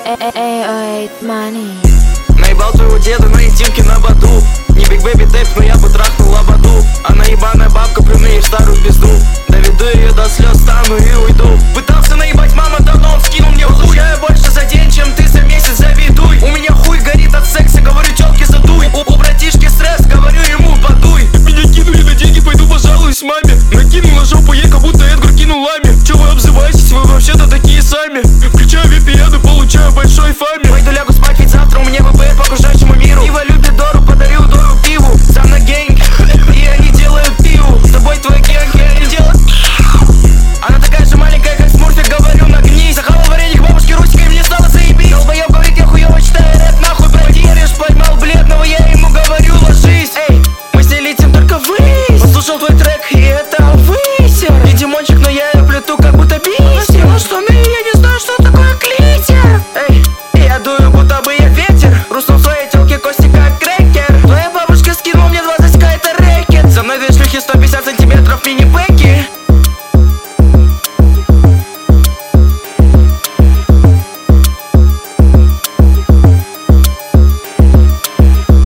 Money. Наебал твоего деда на интимке на бату. Не биг бэби тэп, но я бы трахнул лободу. Она ебаная бабка, плюну ей в старую пизду. Доведу ее до слез, стану и уйду. Пытался наебать мама давно, он скинул мне хуй. Получаю больше за день, чем ты за месяц, завидуй. У меня хуй горит от секса, говорю тёлке задуй. У братишки стресс, говорю ему подуй. Меня кинули на деньги, пойду пожалуюсь маме. Накинул на жопу ей, как будто Эдгар кинул лами. Чё вы обзываетесь, вы вообще-то такие сами.